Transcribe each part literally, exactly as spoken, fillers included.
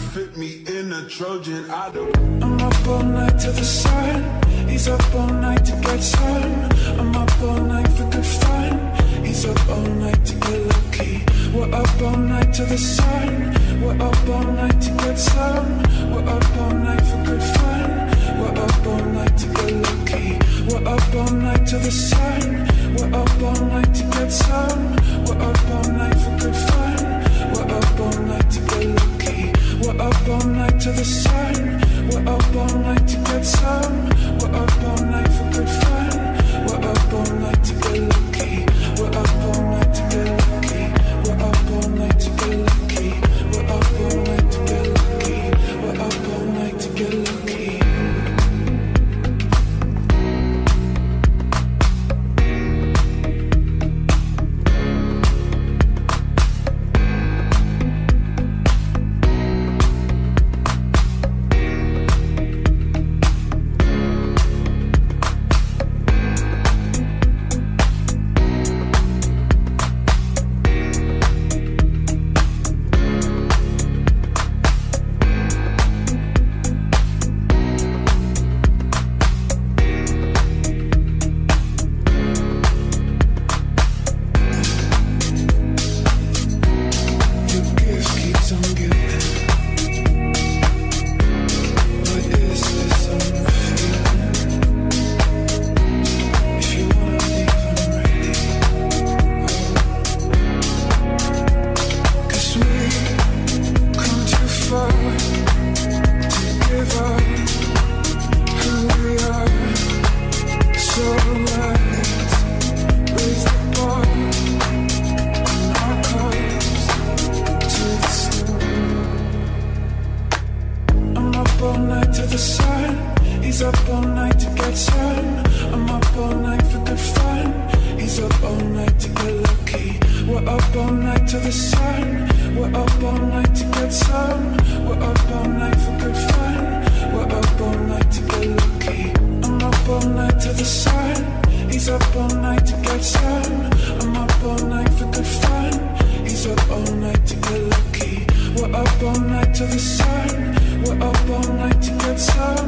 fit me in a Trojan. I don't. I'm up all night to the sun. He's up all night to get some. I'm up all night for good fun. He's up all night to get lucky. We're up all night to the sun. We're up all night to get some. We're up all night for good fun. We're up all night to get lucky. We're up all night to the sun. We're up all night to get some. We're up all night for good fun. We're up all night to get lucky. We're up all night to the sun. We're up all night to get some. We're up all night for good fun. We're up all night to get lucky. We're up all night to get lucky. We're up all night to get lucky. We're up all night to get lucky. We're up all night to get lucky.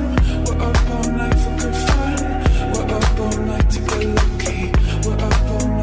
We're up all night to get lucky. We're up all night.